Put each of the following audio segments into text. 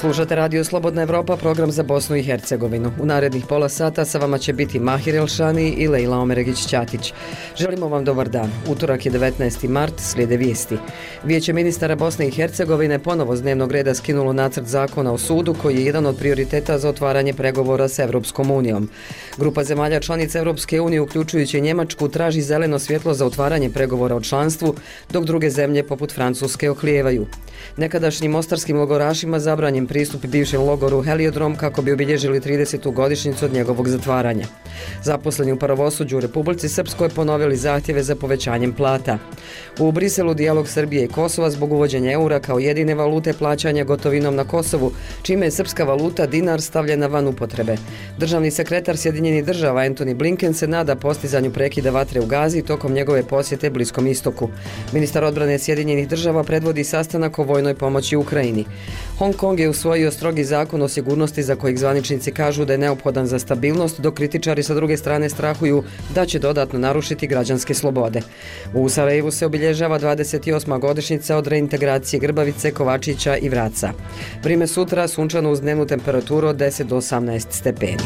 Slušate Radio Slobodna Evropa, program za Bosnu i Hercegovinu. U narednih pola sata sa vama će biti Mahir Elšani i Lejla Omeregić-Ćatić. Želimo vam dobar dan. Utorak je 19. mart, slijede vijesti. Vijeće ministara Bosne i Hercegovine ponovo s dnevnog reda skinulo nacrt zakona o sudu koji je jedan od prioriteta za otvaranje pregovora s Evropskom unijom. Grupa zemalja članica Evropske unije, uključujući Njemačku, traži zeleno svjetlo za otvaranje pregovora o članstvu, dok druge zemlje poput Francuske oklijevaju. Nekadašnjim mostarskim logorašima zabranjen pristup bivšem logoru Heliodrom kako bi obilježili 30. godišnjicu od njegovog zatvaranja. Zaposleni u pravosuđu u Republici Srpskoj ponovili zahtjeve za povećanjem plata. U Briselu dijalog Srbije i Kosova zbog uvođenja eura kao jedine valute plaćanja gotovinom na Kosovu, čime je srpska valuta dinar stavljena van upotrebe. Državni sekretar Sjedinjenih država Antony Blinken se nada postizanju prekida vatre u Gazi tokom njegove posjete Bliskom istoku. Ministar odbrane Sjedinjenih država predvodi sastanak o vojnoj pomoći Ukrajini. Hong Kong je usvojio strogi zakon o sigurnosti za kojeg zvaničnici kažu da je neophodan za stabilnost, dok kritičari sa druge strane strahuju da će dodatno narušiti građanske slobode. U Sarajevu se obilježava 28. godišnjica od reintegracije Grbavice, Kovačića i Vraca. Vrime sutra sunčano uz dnevnu temperaturu od 10 do 18 stepeni.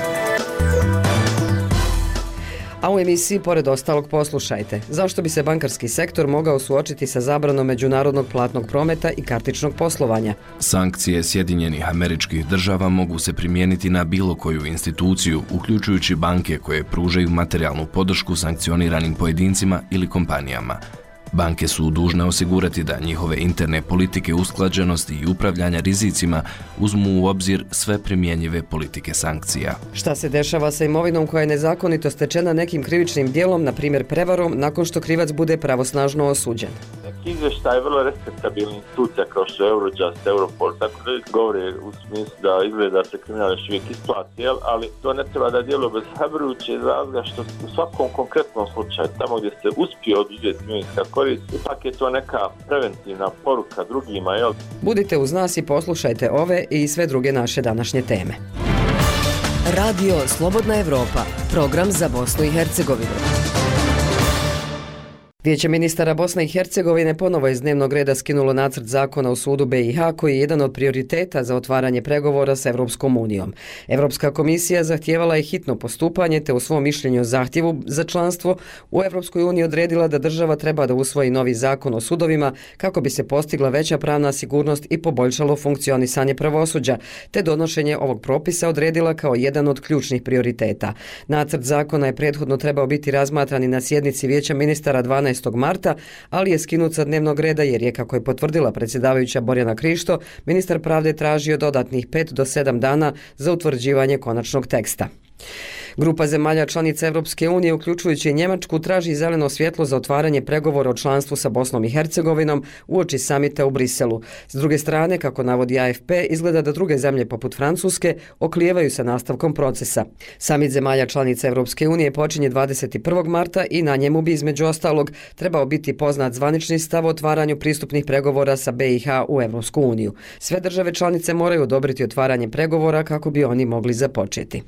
A u emisiji pored ostalog poslušajte. Zašto bi se bankarski sektor mogao suočiti sa zabranom međunarodnog platnog prometa i kartičnog poslovanja? Sankcije Sjedinjenih Američkih Država mogu se primijeniti na bilo koju instituciju, uključujući banke koje pružaju materijalnu podršku sankcioniranim pojedincima ili kompanijama. Banke su dužne osigurati da njihove interne politike usklađenosti i upravljanja rizicima uzmu u obzir sve primjenjive politike sankcija. Šta se dešava sa imovinom koja je nezakonito stečena nekim krivičnim dijelom, na primjer prevarom, nakon što krivac bude pravosnažno osuđen? Izvještaj je vrlo respektabilna institucija kao što je Eurojust, Europol, tako da govore u smislu da izgleda da se kriminal još uvijek isplati, ali to ne treba da djeluje obeshrabrujuće iz razloga što u svakom konkretnom slučaju, tamo gdje se uspije oduzeti imovinska korist, ipak je to neka preventivna poruka drugima. Budite uz nas i poslušajte ove i sve druge naše današnje teme. Radio Slobodna Evropa, program za Bosnu i Hercegovinu. Vijeće ministara Bosne i Hercegovine ponovo je iz dnevnog reda skinulo nacrt zakona o sudu BiH koji je jedan od prioriteta za otvaranje pregovora s Evropskom unijom. Evropska komisija zahtijevala je hitno postupanje te u svom mišljenju o zahtjevu za članstvo u Evropskoj uniji odredila da država treba da usvoji novi zakon o sudovima kako bi se postigla veća pravna sigurnost i poboljšalo funkcionisanje pravosuđa, te donošenje ovog propisa odredila kao jedan od ključnih prioriteta. Nacrt zakona je prethodno trebao biti razmatran i na sjednici Vijeća ministara 12. marta, ali je skinut sa dnevnog reda jer je, kako je potvrdila predsjedavajuća Borjana Krišto, ministar pravde tražio dodatnih 5 do 7 dana za utvrđivanje konačnog teksta. Grupa zemalja članica Evropske unije, uključujući Njemačku, traži zeleno svjetlo za otvaranje pregovora o članstvu sa Bosnom i Hercegovinom uoči samita u Briselu. S druge strane, kako navodi AFP, izgleda da druge zemlje poput Francuske oklijevaju sa nastavkom procesa. Samit zemalja članica Evropske unije počinje 21. marta i na njemu bi između ostalog trebao biti poznat zvanični stav o otvaranju pristupnih pregovora sa BiH u Evropsku uniju. Sve države članice moraju odobriti otvaranje pregovora kako bi oni mogli započeti.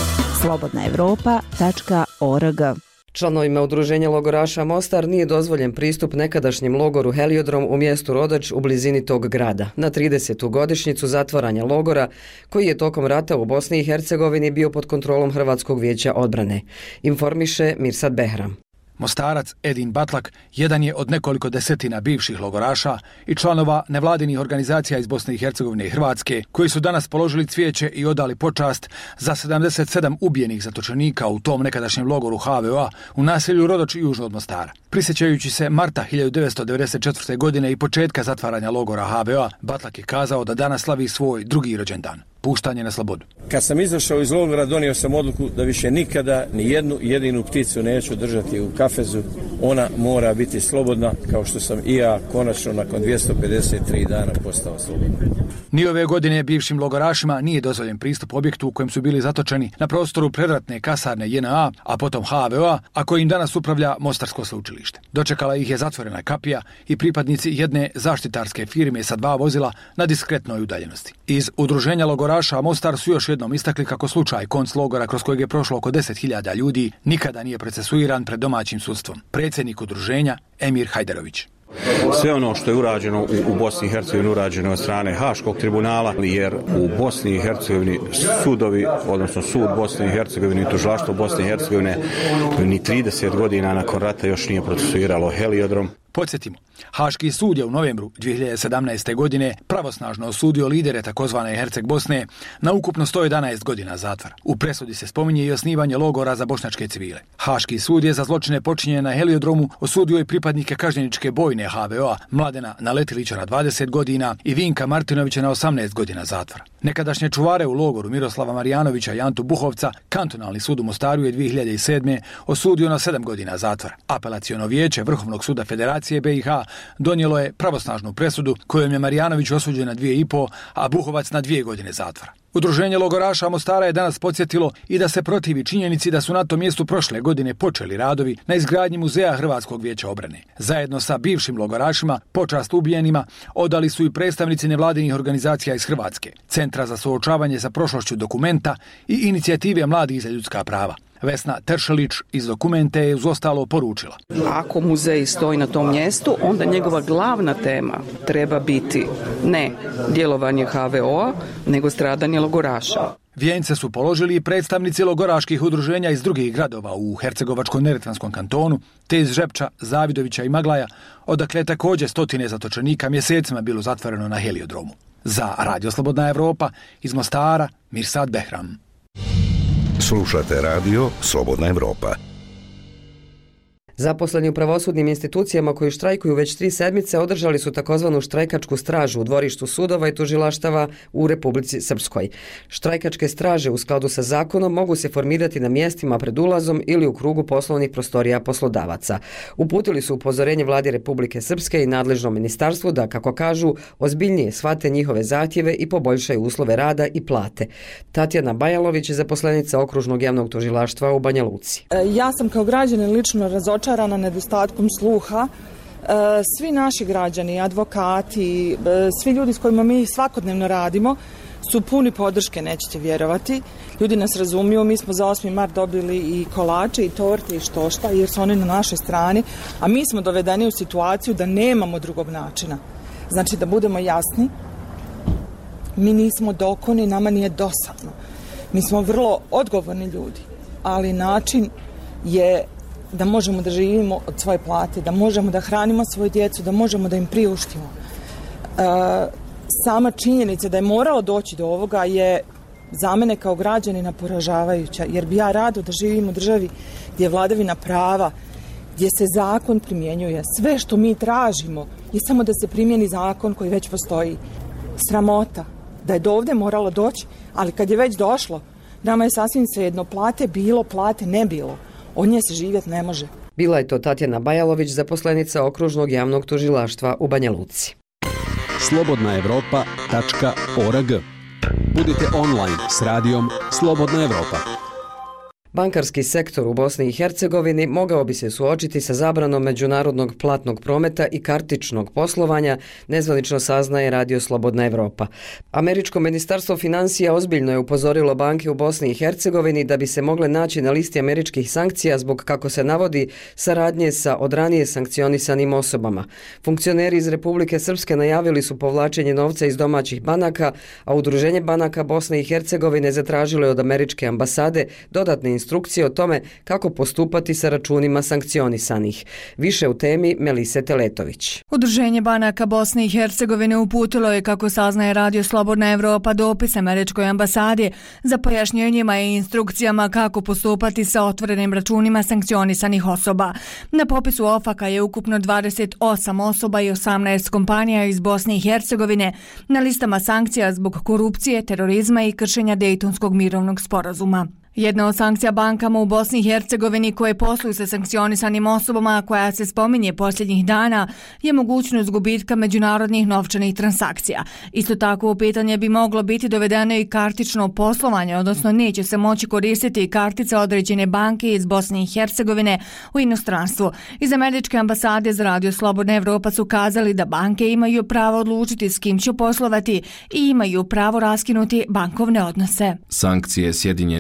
slobodnaevropa.org. Članovima udruženja logoraša Mostar nije dozvoljen pristup nekadašnjem logoru Heliodrom u mjestu Rodač u blizini tog grada na 30. godišnjicu zatvaranja logora koji je tokom rata u Bosni i Hercegovini bio pod kontrolom Hrvatskog vijeća odbrane. Informiše Mirsad Behram. Mostarac Edin Batlak jedan je od nekoliko desetina bivših logoraša i članova nevladinih organizacija iz Bosne i Hercegovine i Hrvatske koji su danas položili cvijeće i odali počast za 77 ubijenih zatočenika u tom nekadašnjem logoru HVO-a u naselju Rodoč južno od Mostara. Prisjećajući se marta 1994. godine i početka zatvaranja logora HVO-a, Batlak je kazao da danas slavi svoj drugi rođendan. Puštanje na slobodu. Kad sam izašao iz logora, donio sam odluku da više nikada ni jednu jedinu pticu neću držati u kafezu. Ona mora biti slobodna, kao što sam i ja konačno nakon 253 dana postao slobodan. Ni ove godine bivšim logorašima nije dozvoljen pristup objektu u kojem su bili zatočeni na prostoru predratne kasarne JNA, a potom HVO-a, a kojim danas upravlja Mostarsko sveučilište. Dočekala ih je zatvorena kapija i pripadnici jedne zaštitarske firme sa 2 vozila na diskretnoj udaljenosti. Iz udruženja logoraša Mostar su još jednom istakli kako slučaj konclogora kroz kojeg je prošlo oko 10.000 ljudi nikada nije procesuiran pred domaćim sudstvom. Predsjednik udruženja Emir Hajderović. sve ono što je urađeno u Bosni i Hercegovini urađeno od strane Haškog tribunala, jer u Bosni i Hercegovini sudovi, odnosno sud Bosne i Hercegovine i tužilaštvo Bosne i Hercegovine ni 30 godina nakon rata još nije procesuiralo heliodrom. Podsjetimo, Haški sud je u novembru 2017. godine pravosnažno osudio lidere takozvane Herceg Bosne na ukupno 111 godina zatvora. U presudi se spominje i osnivanje logora za bošnjačke civile. Haški sud je za zločine počinjene na heliodromu osudio i pripadnike kažnjeničke bojne HVO-a Mladena Naletilića na 20 godina i Vinka Martinovića na 18 godina zatvora. Nekadašnje čuvare u logoru Miroslava Marjanovića i Antu Buhovca kantonalni sud u Mostaru je 2007. osudio na 7 godina zatvora. Apelaciono vijeće Vrhovnog suda Federacije BiH donijelo je pravosnažnu presudu kojom je Marjanović osuđen na 2,5, a Buhovac na 2 godine zatvora. Udruženje logoraša Mostara je danas podsjetilo i da se protivi činjenici da su na tom mjestu prošle godine počeli radovi na izgradnji muzeja Hrvatskog vijeća obrane. Zajedno sa bivšim logorašima, počast ubijenima, odali su i predstavnici nevladinih organizacija iz Hrvatske, Centra za suočavanje sa prošlošću Dokumenta i Inicijative mladih za ljudska prava. Vesna Teršelić iz Dokumente je uz ostalo poručila: ako muzej stoji na tom mjestu, onda njegova glavna tema treba biti ne djelovanje HVO-a, nego stradanje logoraša. Vijence su položili i predstavnici logoraških udruženja iz drugih gradova u Hercegovačko-neretvanskom kantonu, te iz Žepča, Zavidovića i Maglaja, odakle također stotine zatočenika mjesecima bilo zatvoreno na heliodromu. Za Radio Slobodna Evropa iz Mostara, Mirsad Behram. Slušate Radio Slobodna Evropa. Zaposleni u pravosudnim institucijama koji štrajkuju već 3 sedmice održali su takozvanu štrajkačku stražu u dvorištu sudova i tužilaštava u Republici Srpskoj. Štrajkačke straže u skladu sa zakonom mogu se formirati na mjestima pred ulazom ili u krugu poslovnih prostorija poslodavaca. Uputili su upozorenje vladi Republike Srpske i nadležnom ministarstvu da, kako kažu, ozbiljnije shvate njihove zahtjeve i poboljšaju uslove rada i plate. Tatjana Bajalović je zaposlenica Okružnog javnog tužilaštva u Banja Luci. Ja sam kao građanin lično razočarana nedostatkom sluha. Svi naši građani, advokati, svi ljudi s kojima mi svakodnevno radimo su puni podrške, nećete vjerovati. Ljudi nas razumiju, mi smo za 8. mart dobili i kolače i torte i štošta jer su oni na našoj strani, a mi smo dovedeni u situaciju da nemamo drugog načina. Znači, da budemo jasni, mi nismo dokoni, nama nije dosadno. Mi smo vrlo odgovorni ljudi, ali način je da možemo da živimo od svoje plate, da možemo da hranimo svoju djecu, da možemo da im priuštimo. Sama činjenica da je moralo doći do ovoga je za mene kao građanina poražavajuća, jer bi ja rado da živim u državi gdje je vladavina prava, gdje se zakon primjenjuje. Sve što mi tražimo je samo da se primjeni zakon koji već postoji. Sramota da je do ovdje moralo doći, ali kad je već došlo, nama je sasvim svejedno, plate bilo, plate ne bilo. Od nje se živjeti ne može. Bila je to Tatjana Bajalović, zaposlenica Okružnog javnog tužilaštva u Banja Luci. slobodnaevropa.org. Budite online s radijom Slobodna Evropa. Bankarski sektor u Bosni i Hercegovini mogao bi se suočiti sa zabranom međunarodnog platnog prometa i kartičnog poslovanja, nezvanično saznaje Radio Slobodna Evropa. Američko ministarstvo financija ozbiljno je upozorilo banke u Bosni i Hercegovini da bi se mogle naći na listi američkih sankcija zbog, kako se navodi, saradnje sa od ranije sankcionisanim osobama. Funkcioneri iz Republike Srpske najavili su povlačenje novca iz domaćih banaka, a Udruženje banaka Bosne i Hercegovine zatražilo je od američke ambasade dodatne instrukcije o tome kako postupati sa računima sankcionisanih. Više u temi Melise Teletović. Udruženje banaka Bosne i Hercegovine uputilo je, kako saznaje Radio Slobodna Evropa, dopis američkoj ambasadi za pojašnjenjima i instrukcijama kako postupati sa otvorenim računima sankcionisanih osoba. Na popisu OFAK-a je ukupno 28 osoba i 18 kompanija iz Bosne i Hercegovine na listama sankcija zbog korupcije, terorizma i kršenja Dejtonskog mirovnog sporazuma. Jedna od sankcija bankama u Bosni i Hercegovini koje posluju sa sankcionisanim osobama, koja se spominje posljednjih dana, je mogućnost gubitka međunarodnih novčanih transakcija. Isto tako u pitanje bi moglo biti dovedeno i kartično poslovanje, odnosno neće se moći koristiti kartica određene banke iz Bosne i Hercegovine u inostranstvu. Iz američke ambasade za Radio Slobodna Evropa su kazali da banke imaju pravo odlučiti s kim će poslovati i imaju pravo raskinuti bankovne odnose. Sankcije Sjedinjenih Američkih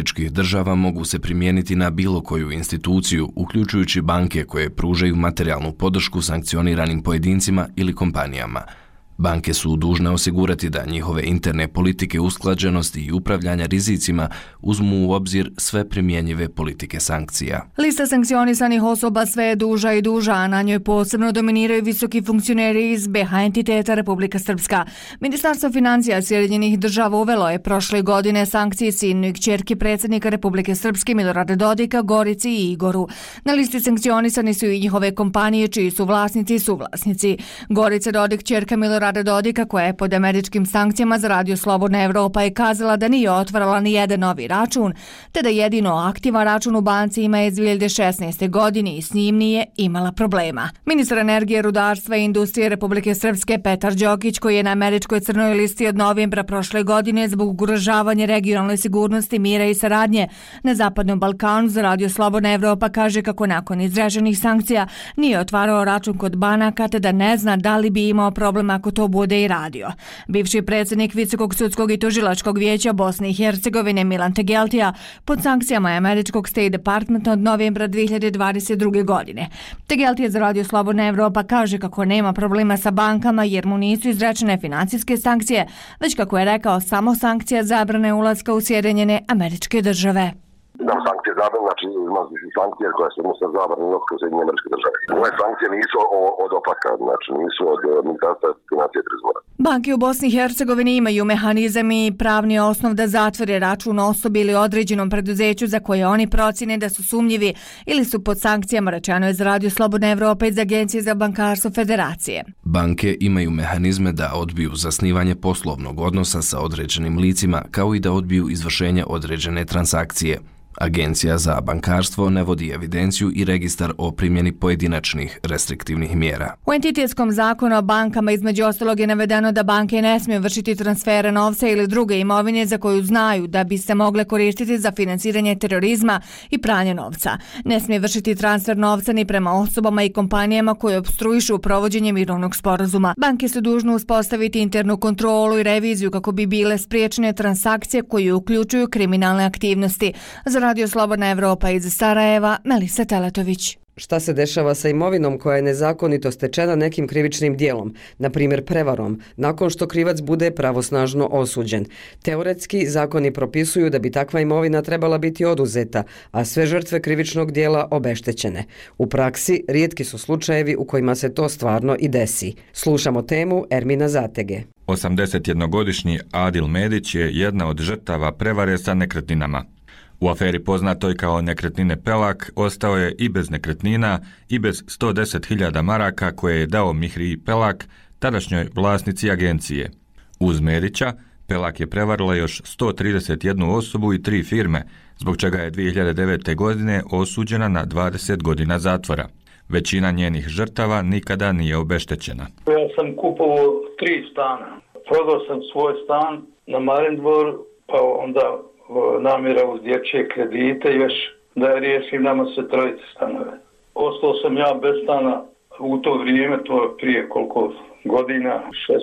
američkih država mogu se primijeniti na bilo koju instituciju, uključujući banke koje pružaju materijalnu podršku sankcioniranim pojedincima ili kompanijama. Banke su dužne osigurati da njihove interne politike usklađenosti i upravljanja rizicima uzmu u obzir sve primjenjive politike sankcija. Lista sankcionisanih osoba sve je duža i duža, a na njoj posebno dominiraju visoki funkcioneri iz BH entiteta Republika Srpska. Ministarstvo financija Sjedinjenih država uvelo je prošle godine sankcije sinu i kćerki predsjednika Republike Srpske Milorada Dodika, Gorici i Igoru. Na listi sankcionisani su i njihove kompanije čiji su vlasnici i suvlasnici. Gorica Dodik, kćerka Milorada Dodika, koja je pod američkim sankcijama za Radio Slobodna Evropa, je kazala da nije otvarala ni jedan novi račun, te da jedino aktivan račun u banci ima iz 2016. godine i s njim nije imala problema. Ministar energije, rudarstva i industrije Republike Srpske Petar Đokić, koji je na američkoj crnoj listi od novembra prošle godine zbog ugrožavanja regionalne sigurnosti, mira i saradnje na Zapadnom Balkanu za Radio Slobodna Evropa, kaže kako nakon izraženih sankcija nije otvarao račun kod banaka, te da ne zna da li bi imao problem ako to bude i radio. Bivši predsjednik Visokog sudskog i tužilačkog vijeća Bosne i Hercegovine Milan Tegeltija pod sankcijama je američkog State Departmenta od novembra 2022. godine. Tegeltija za Radio Slobodna Evropa kaže kako nema problema sa bankama jer mu nisu izrečene financijske sankcije, već kako je rekao samo sankcija zabrane ulaska u Sjedinjene Američke Države. Da, sankcije zabrane, znači sankcije koje se odnose na zabranu ulaska u Sjedinjene Američke Države. Ove sankcije nisu od OPAK-a, znači nisu od Ministarstva financija i trezora. Banke u Bosni i Hercegovini imaju mehanizam i pravni osnov da zatvore račun osobi ili određenom preduzeću za koje oni procjene da su sumnjivi ili su pod sankcijama, rečeno je za Radio Slobodna Evropa iz Agencije za bankarstvo Federacije. Banke imaju mehanizme da odbiju zasnivanje poslovnog odnosa sa određenim licima, kao i da odbiju izvršenje određene transakcije. Agencija za bankarstvo ne vodi evidenciju i registar o primjeni pojedinačnih restriktivnih mjera. U entitetskom zakonu o bankama između ostalog je navedeno da banke ne smiju vršiti transfere novca ili druge imovine za koju znaju da bi se mogle koristiti za financiranje terorizma i pranje novca. Ne smije vršiti transfer novca ni prema osobama i kompanijama koje opstruišu provođenje mirovnog sporazuma. Banke su dužne uspostaviti internu kontrolu i reviziju kako bi bile spriječene transakcije koje uključuju kriminalne aktivnosti. Za Radio Slobodna Evropa iz Sarajeva, Melisa Teletović. Šta se dešava sa imovinom koja je nezakonito stečena nekim krivičnim dijelom, na primjer prevarom, nakon što krivac bude pravosnažno osuđen? Teoretski, zakoni propisuju da bi takva imovina trebala biti oduzeta, a sve žrtve krivičnog dijela obeštećene. U praksi, rijetki su slučajevi u kojima se to stvarno i desi. Slušamo temu Ermina Zatege. 81-godišnji Adil Medić je jedna od žrtava prevare sa nekretninama. U aferi poznatoj kao nekretnine Pelak ostao je i bez nekretnina i bez 110.000 maraka koje je dao Mihriji Pelak, tadašnjoj vlasnici agencije. Uz Medića, Pelak je prevarila još 131 osobu i 3 firme, zbog čega je 2009. godine osuđena na 20 godina zatvora. Većina njenih žrtava nikada nije obeštećena. Ja sam kupovao 3 stana. Prodao sam svoj stan na Marindvoru, pa onda namjera uz dječje kredite još da riješim nama se 3 stanove. Ostao sam ja bez stana u to vrijeme, to je prije koliko godina,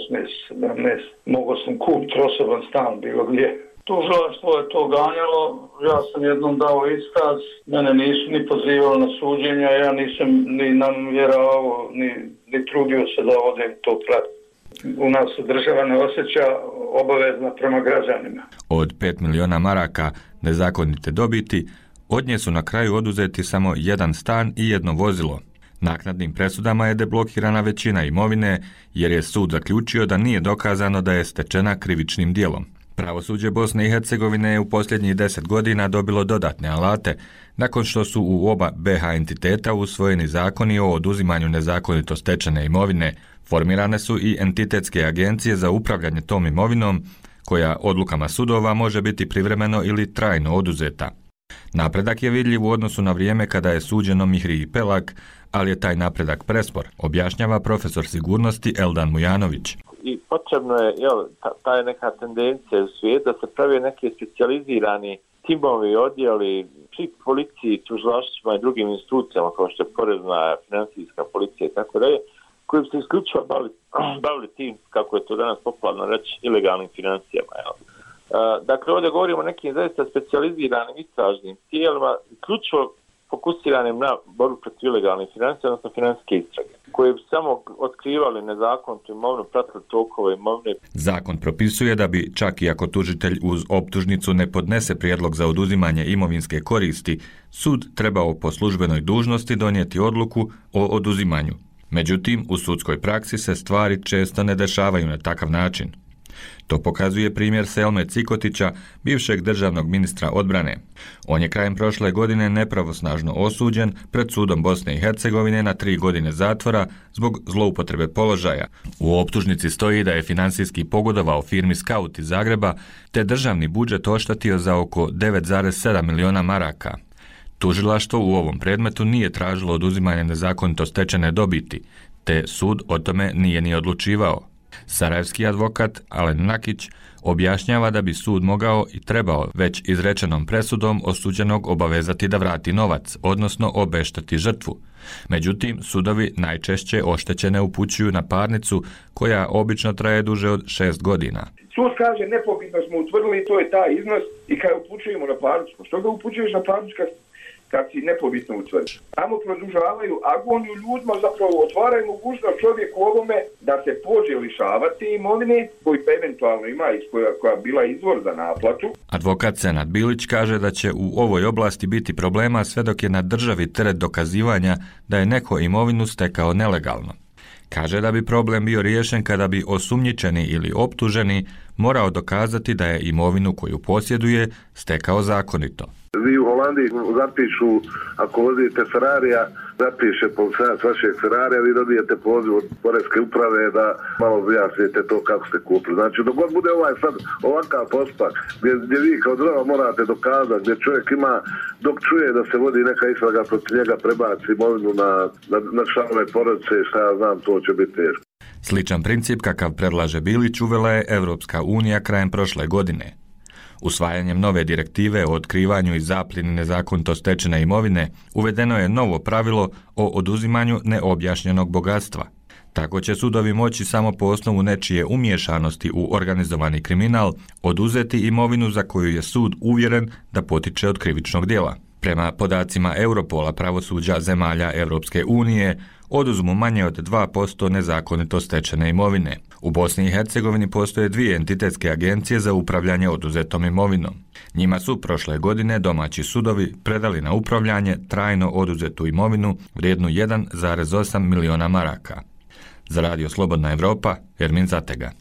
16, 17. Mogao sam kupiti osoban stan bilo gdje. Tužilaštvo je to ganjalo, ja sam jednom dao iskaz, mene nisu ni pozivali na suđenja, ja nisam ni namjeravao, ni trudio se da odem to pratiti. U nas se država ne osjeća obavezna prema građanima. Od 5 miliona maraka nezakonite dobiti, od nje su na kraju oduzeti samo 1 stan i 1 vozilo. Naknadnim presudama je deblokirana većina imovine jer je sud zaključio da nije dokazano da je stečena krivičnim djelom. Pravosuđe Bosne i Hercegovine je u posljednjih 10 godina dobilo dodatne alate nakon što su u oba BH entiteta usvojeni zakoni o oduzimanju nezakonito stečene imovine. Formirane su i entitetske agencije za upravljanje tom imovinom, koja odlukama sudova može biti privremeno ili trajno oduzeta. Napredak je vidljiv u odnosu na vrijeme kada je suđeno Mihriji Pelak, ali je taj napredak prespor, objašnjava profesor sigurnosti Eldan Mujanović. I potrebno je, ta je neka tendencija u svijetu da se pravi neki specijalizirani timovi, odjeli pri policiji, tužilaštvima i drugim institucijama kao što je porezna, financijska policija i tako dalje, koji bi se isključivo bavili tim, kako je to danas popularno reći, ilegalnim financijama. Dakle, ovdje govorimo o nekim zaista specijaliziranim istražnim tijelima, ključno fokusiranim na borbu protiv ilegalnih financija, odnosno financijske istrage, koje bi samo otkrivali nezakonitu imovinu, pratili tokove imovine. Zakon propisuje da bi, čak i ako tužitelj uz optužnicu ne podnese prijedlog za oduzimanje imovinske koristi, sud trebao po službenoj dužnosti donijeti odluku o oduzimanju. Međutim, u sudskoj praksi se stvari često ne dešavaju na takav način. To pokazuje primjer Selme Cikotića, bivšeg državnog ministra odbrane. On je krajem prošle godine nepravosnažno osuđen pred sudom Bosne i Hercegovine na 3 godine zatvora zbog zloupotrebe položaja. U optužnici stoji da je finansijski pogodovao firmi Scout iz Zagreba, te državni budžet oštetio za oko 9,7 miliona maraka. Tužilaštvo u ovom predmetu nije tražilo oduzimanje nezakonito stečene dobiti, te sud o tome nije ni odlučivao. Sarajevski advokat Alen Nakić objašnjava da bi sud mogao i trebao već izrečenom presudom osuđenog obavezati da vrati novac, odnosno obešteti žrtvu. Međutim, sudovi najčešće oštećene upućuju na parnicu koja obično traje duže od 6 godina. Sud kaže nepobitno smo utvrdili, to je taj iznos i kad upućujemo na parnicu. Što ga upućuješ na parnicu kad si nepobitno utvrdiš? Tamo produžavaju agoniju ljudima, zapravo otvaraju mogućnost čovjeku ovome da se pođe lišavati imovine koji eventualno ima koja bila izvor za naplatu. Advokat Senad Bilić kaže da će u ovoj oblasti biti problema sve dok je na državi teret dokazivanja da je neko imovinu stekao nelegalno. Kaže da bi problem bio riješen kada bi osumnjičeni ili optuženi morao dokazati da je imovinu koju posjeduje stekao zakonito. Vi u Holandiji zapišu, ako vozite Ferrarija, zapiše policajac vašeg Ferrarija, vi dobijete poziv od poreske uprave da malo objasnite to kako ste kupili. Znači, dok god bude sad ovakav postupak, gdje vi kao država morate dokazati, gdje čovjek ima, dok čuje da se vodi neka istraga protiv njega, prebaci imovinu na članove porodice, šta ja znam, to će biti teško. Sličan princip kakav predlaže Bilić uvela je Evropska unija krajem prošle godine. Usvajanjem nove direktive o otkrivanju i zapljeni nezakonito stečene imovine uvedeno je novo pravilo o oduzimanju neobjašnjenog bogatstva. Tako će sudovi moći samo po osnovu nečije umiješanosti u organizovani kriminal oduzeti imovinu za koju je sud uvjeren da potiče od krivičnog djela. Prema podacima Europola pravosuđa zemalja Europske unije oduzmu manje od 2% nezakonito stečene imovine. U Bosni i Hercegovini postoje 2 entitetske agencije za upravljanje oduzetom imovinom. Njima su prošle godine domaći sudovi predali na upravljanje trajno oduzetu imovinu vrijednu 1,8 miliona maraka. Za Radio Slobodna Evropa, Ermin Zatega.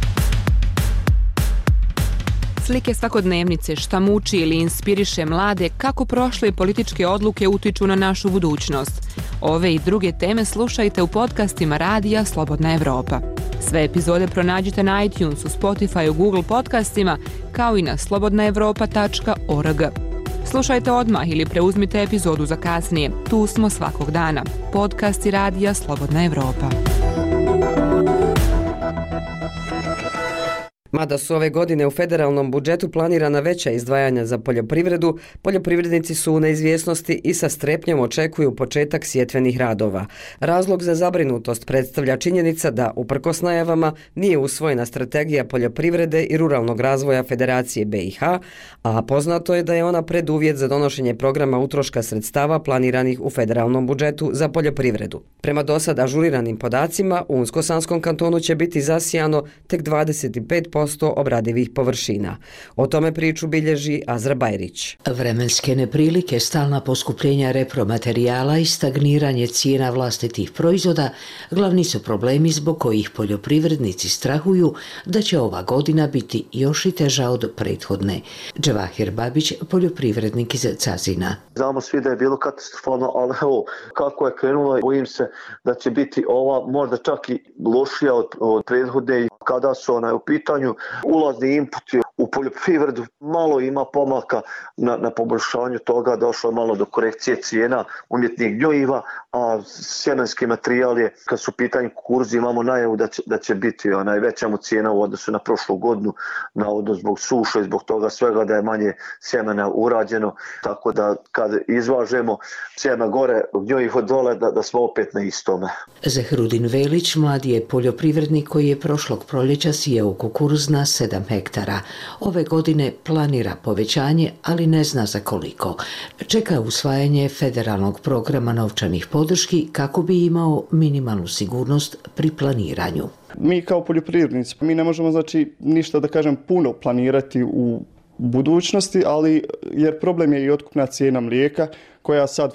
Slike svakodnevnice, šta muči ili inspiriše mlade, kako prošle političke odluke utiču na našu budućnost. Ove i druge teme slušajte u podcastima Radija Slobodna Evropa. Sve epizode pronađite na iTunesu, Spotify, Google podcastima, kao i na slobodnaevropa.org. Slušajte odmah ili preuzmite epizodu za kasnije. Tu smo svakog dana. Podcasti Radija Slobodna Evropa. Mada su ove godine u federalnom budžetu planirana veća izdvajanja za poljoprivredu, poljoprivrednici su u neizvjesnosti i sa strepnjom očekuju početak sjetvenih radova. Razlog za zabrinutost predstavlja činjenica da, uprkos najavama, nije usvojena strategija poljoprivrede i ruralnog razvoja Federacije BiH, a poznato je da je ona preduvjet za donošenje programa utroška sredstava planiranih u federalnom budžetu za poljoprivredu. Prema dosad ažuriranim podacima, u Unsko-Sanskom kantonu će biti zasijano tek 25% obradivih površina. O tome priču bilježi Azra Bajrić. Vremenske neprilike, stalna poskupljenja repromaterijala i stagniranje cijena vlastitih proizvoda glavni su problemi zbog kojih poljoprivrednici strahuju da će ova godina biti još i teža od prethodne. Dževahir Babić, poljoprivrednik iz Cazina. Znamo svi da je bilo katastrofalno, ali evo kako je krenulo, bojim se da će biti ova možda čak i lošija od prethodne. Kada su u pitanju ulazni inputi u poljoprivredu, malo ima pomaka na poboljšanju toga, došlo je malo do korekcije cijena umjetnih gnojiva, a sjemenski materijal je, kad su u pitanju kukuruz, imamo najavu da će biti veća mu cijena u odnosu na prošlu godinu, navodno zbog suše, zbog toga svega da je manje sjemena urađeno, tako da kad izvažemo sjeme gore, gnojivo dole, da smo opet na istome. Zehrudin Velić, mladi je poljoprivrednik koji je prošlog proljeća sijao kukuruz kukuruz na 7 hektara. Ove godine planira povećanje, ali ne zna za koliko. Čeka usvajanje federalnog programa novčanih podrški kako bi imao minimalnu sigurnost pri planiranju. Mi kao poljoprivrednici, mi ne možemo ništa puno planirati u budućnosti, ali jer problem je i otkupna cijena mlijeka koja sad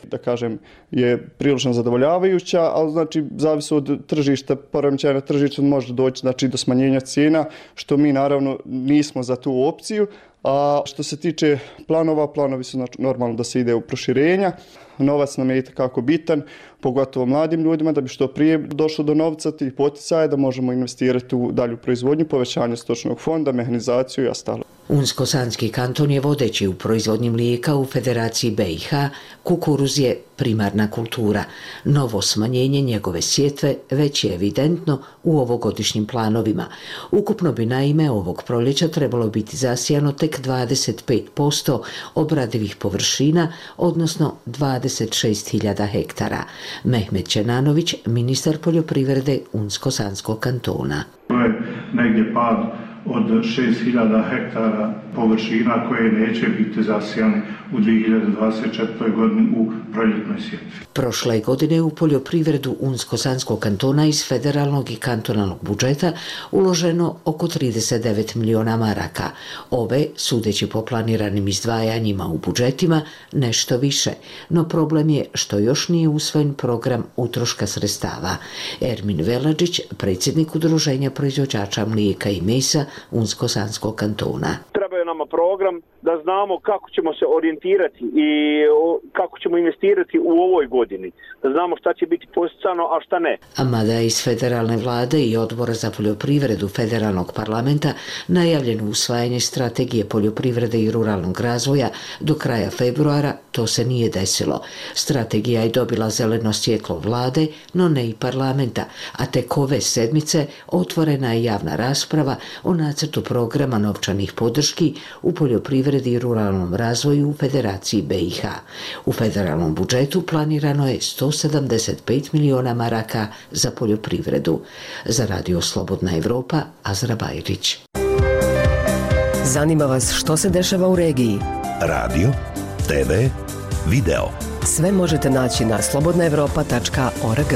je prilično zadovoljavajuća, ali zavisi od tržišta, poremećaja na tržištu može doći do smanjenja cijena, što mi naravno nismo za tu opciju. A što se tiče planovi su normalno da se ide u proširenja. Novac nam je itekako bitan, pogotovo mladim ljudima, da bi što prije došlo do novca tih poticaja, da možemo investirati u dalju proizvodnju, povećanje stočnog fonda, mehanizaciju i ostalo. Unsko-Sanski kanton je vodeći u proizvodnji mlijeka u Federaciji BiH, kukuruz je primarna kultura. Novo smanjenje njegove sjetve već je evidentno u ovogodišnjim planovima. Ukupno bi naime ovog proljeća trebalo biti zasijano tek 25% obradivih površina, odnosno 26.000 hektara. Mehmet Čenanović, ministar poljoprivrede Unsko-Sanskog kantona. To je negdje pad od 6.000 hektara površina koje neće biti zasijane u 2024. godini u proljetnoj sjetvi. Prošle godine u poljoprivredu Unsko-Sanskog kantona iz federalnog i kantonalnog budžeta uloženo oko 39 miliona maraka. Ove, sudeći po planiranim izdvajanjima u budžetima, nešto više. No problem je što još nije usvojen program utroška sredstava. Ermin Veladžić, predsjednik Udruženja proizvođača mlijeka i mesa Unsko-Sanskog kantona. Treba je nama program da znamo kako ćemo se orijentirati i kako ćemo investirati u ovoj godini. Da znamo šta će biti posticano, a šta ne. A mada iz federalne vlade i odbora za poljoprivredu federalnog parlamenta najavljeno usvajanje strategije poljoprivrede i ruralnog razvoja do kraja februara, to se nije desilo. Strategija je dobila zeleno svjetlo vlade, no ne i parlamenta, a tek ove sedmice otvorena je javna rasprava o nacrtu programa novčanih podrški u poljoprivredi i ruralnom razvoju u Federaciji BiH. U federalnom budžetu planirano je 175 miliona maraka za poljoprivredu. Za Radio Slobodna Evropa, Azra Bajrić. Zanima vas što se dešava u regiji? Radio, TV, video. Sve možete naći na slobodnaevropa.org.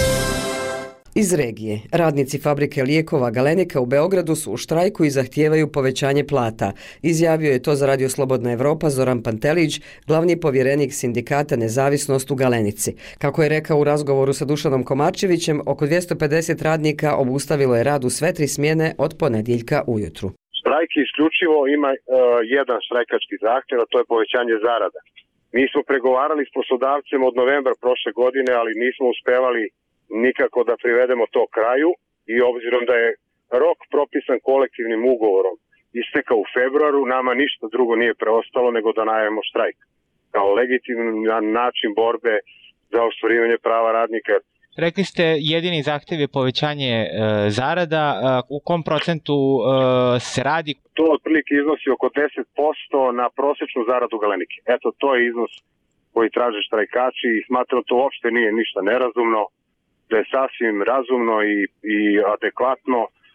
Iz regije, radnici fabrike lijekova Galenika u Beogradu su u štrajku i zahtijevaju povećanje plata. Izjavio je to za Radio Slobodna Evropa Zoran Pantelić, glavni povjerenik sindikata Nezavisnost u Galenici. Kako je rekao u razgovoru sa Dušanom Komarčevićem, oko 250 radnika obustavilo je rad u sve 3 smjene od ponedjeljka ujutru. Štrajk isključivo ima jedan štrajkački zahtjev, a to je povećanje zarada. Mi smo pregovarali s poslodavcem od novembra prošle godine, ali nismo uspevali nikako da privedemo to kraju i obzirom da je rok propisan kolektivnim ugovorom istekao u februaru, nama ništa drugo nije preostalo nego da najavimo štrajk kao legitiman način borbe za ostvarivanje prava radnika. Rekli ste jedini zahtjev je povećanje zarada. U kom procentu se radi? To otprilike iznosi oko 10% na prosječnu zaradu Galenike. Eto, to je iznos koji traže štrajkači i smatram to uopšte nije ništa nerazumno, da je sasvim razumno i adekvatno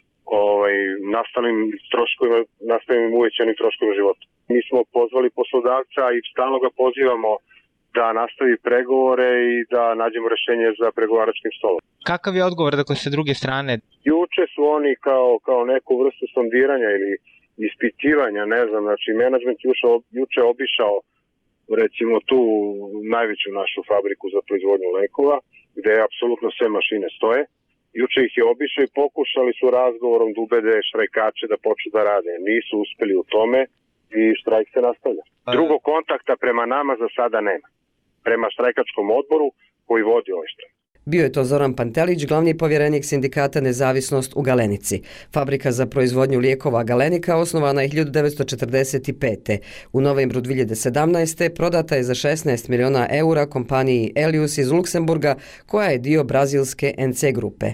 nastalim uvećanim troškovima života. Mi smo pozvali poslodavca i stalno ga pozivamo da nastavi pregovore i da nađemo rješenje za pregovaračkim stolom. Kakav je odgovor sa druge strane? Juče su oni kao neku vrstu sondiranja ili ispitivanja, ne znam, menadžment juče obišao recimo tu najveću našu fabriku za proizvodnju lekova, gdje apsolutno sve mašine stoje. Juče ih je obišao i pokušali su razgovorom da ubede štrajkače da počnu da rade. Nisu uspjeli u tome i štrajk se nastavlja. Drugog kontakta prema nama za sada nema. Prema štrajkačkom odboru koji vodi ovaj štrajk. Bio je to Zoran Pantelić, glavni povjerenik sindikata Nezavisnost u Galenici. Fabrika za proizvodnju lijekova Galenika osnovana je 1945. U novembru 2017. prodata je za 16 miliona eura kompaniji Elius iz Luksemburga, koja je dio brazilske NC grupe.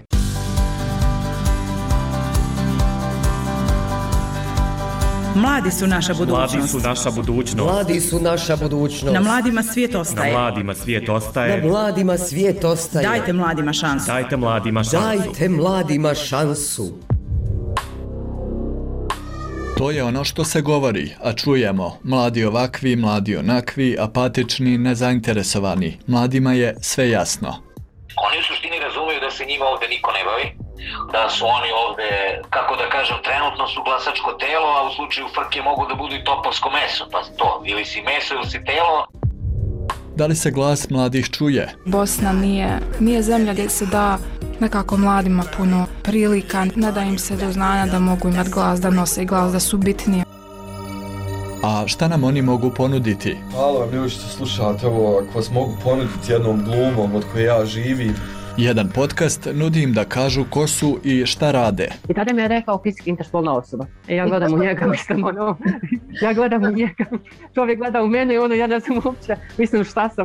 Mladi su naša budućnost. Mladi su naša budućnost. Mladi su naša budućnost. Na mladima svijet ostaje. Na mladima svijet ostaje. Na mladima svijet ostaje. Dajte mladima šansu. Dajte mladima šansu. Dajte mladima šansu. To je ono što se govori, a čujemo. Mladi ovakvi, mladi onakvi, apatični, nezainteresovani. Mladima je sve jasno. Oni u suštini razumeju da se njima ovde niko ne bavi, da su oni ovde, kako da kažem, trenutno su glasačko telo, a u slučaju frke mogu da budu i topovsko meso, pa to, ili si meso ili si telo. Da li se glas mladih čuje? Bosna nije zemlja gdje se da nekako mladima puno prilika, ne da im se do znanja da mogu imati glas, da nose glas, da su bitnije. A šta nam oni mogu ponuditi? Hvala vam ljudi što slušate ovo, ako vas mogu ponuditi jednom glumom od koje ja živim. Jedan podcast nudi im da kažu ko su i šta rade. I tada mi je rekao fizički interspolna osoba. Ja gledam u njega, ja gledam u njega. Čovjek gleda u mene i ja ne znam uopće, mislim šta sam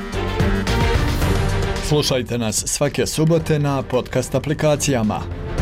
Slušajte nas svake subote na podcast aplikacijama.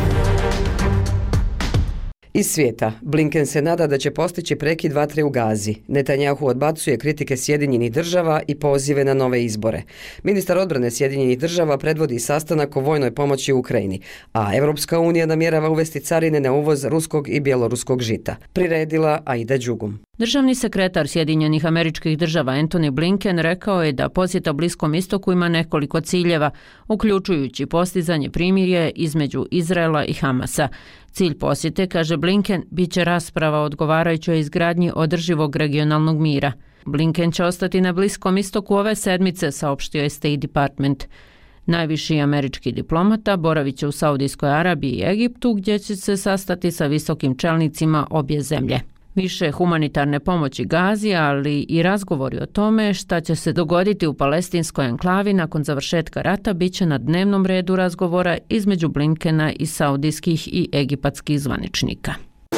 Iz svijeta, Blinken se nada da će postići prekid vatre u Gazi. Netanjahu odbacuje kritike Sjedinjenih država i pozive na nove izbore. Ministar odbrane Sjedinjenih država predvodi sastanak o vojnoj pomoći u Ukrajini, a Europska unija namjerava uvesti carine na uvoz ruskog i bjeloruskog žita. Priredila Aida Đugum. Državni sekretar Sjedinjenih Američkih Država Antony Blinken rekao je da posjeta Bliskom istoku ima nekoliko ciljeva, uključujući postizanje primirja između Izraela i Hamasa. Cilj posjete, kaže Blinken, bit će rasprava o odgovarajućoj izgradnji održivog regionalnog mira. Blinken će ostati na Bliskom istoku ove sedmice, saopštio je State Department. Najviši američki diplomata boravit će u Saudijskoj Arabiji i Egiptu, gdje će se sastati sa visokim čelnicima obje zemlje. Više humanitarne pomoći Gazi, ali i razgovori o tome šta će se dogoditi u palestinskoj enklavi nakon završetka rata bit će na dnevnom redu razgovora između Blinkena i saudijskih i egipatskih zvaničnika.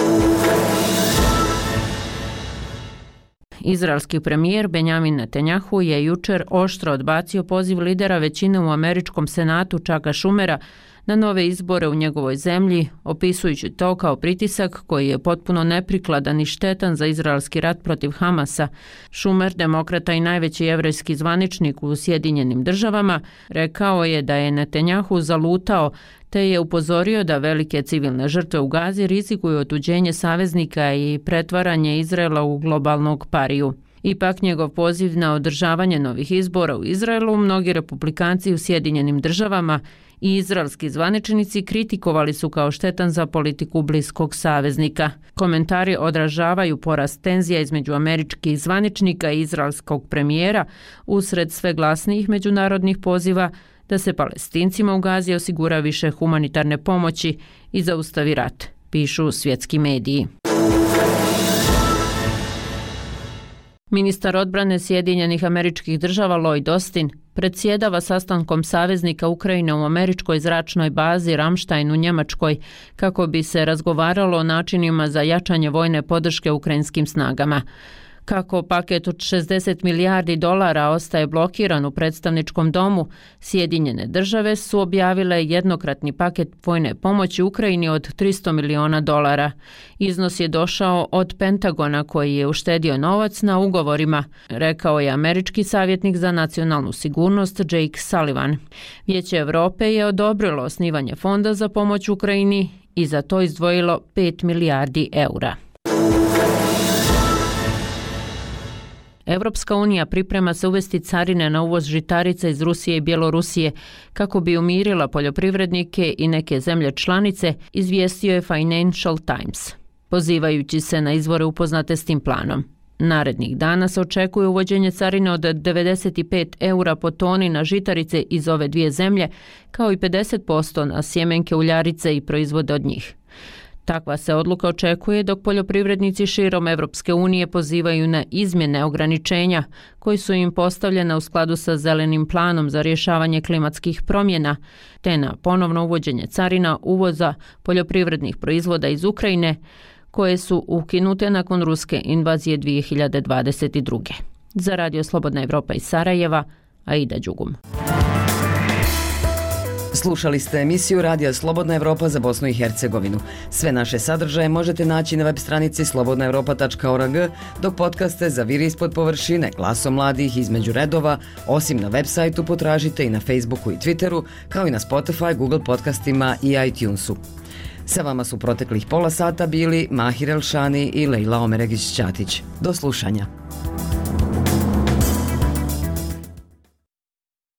Izraelski premijer Benjamin Netanjahu je jučer oštro odbacio poziv lidera većine u američkom senatu Chucka Schumera na nove izbore u njegovoj zemlji, opisujući to kao pritisak koji je potpuno neprikladan i štetan za izraelski rat protiv Hamasa. Schumer, demokrata i najveći jevrejski zvaničnik u Sjedinjenim državama, rekao je da je Netanjahu zalutao te je upozorio da velike civilne žrtve u Gazi rizikuju otuđenje saveznika i pretvaranje Izraela u globalnog pariju. Ipak njegov poziv na održavanje novih izbora u Izraelu mnogi republikanci u Sjedinjenim državama i izraelski zvaničnici kritikovali su kao štetan za politiku bliskog saveznika. Komentari odražavaju porast tenzija između američkih zvaničnika i izraelskog premijera usred sve glasnijih međunarodnih poziva da se Palestincima u Gazi osigura više humanitarne pomoći i zaustavi rat, pišu svjetski mediji. Ministar odbrane Sjedinjenih Američkih Država Lloyd Austin predsjedava sastankom saveznika Ukrajine u američkoj zračnoj bazi Ramstein u Njemačkoj kako bi se razgovaralo o načinima za jačanje vojne podrške ukrajinskim snagama. Kako paket od $60 milijardi ostaje blokiran u predstavničkom domu, Sjedinjene države su objavile jednokratni paket vojne pomoći Ukrajini od $300 miliona. Iznos je došao od Pentagona koji je uštedio novac na ugovorima, rekao je američki savjetnik za nacionalnu sigurnost Jake Sullivan. Vijeće Europe je odobrilo osnivanje fonda za pomoć Ukrajini i za to izdvojilo €5 milijardi. Europska unija priprema se uvesti carine na uvoz žitarica iz Rusije i Bjelorusije kako bi umirila poljoprivrednike i neke zemlje članice, izvijestio je Financial Times, pozivajući se na izvore upoznate s tim planom. Narednih dana se očekuje uvođenje carine od €95 po toni na žitarice iz ove dvije zemlje, kao i 50% na sjemenke uljarice i proizvode od njih. Takva se odluka očekuje dok poljoprivrednici širom Evropske unije pozivaju na izmjene ograničenja koji su im postavljena u skladu sa zelenim planom za rješavanje klimatskih promjena, te na ponovno uvođenje carina uvoza poljoprivrednih proizvoda iz Ukrajine koje su ukinute nakon ruske invazije 2022. Za Radio Slobodna Evropa iz Sarajeva, Aida Đugum. Slušali ste emisiju Radija Slobodna Evropa za Bosnu i Hercegovinu. Sve naše sadržaje možete naći na web stranici slobodnaevropa.org, dok podcaste za Viri ispod površine, Glasom mladih između redova, osim na web sajtu potražite i na Facebooku i Twitteru, kao i na Spotify, Google podcastima i iTunesu. Sa vama su proteklih pola sata bili Mahir Elšani i Lejla Omeregić-Ćatić. Do slušanja.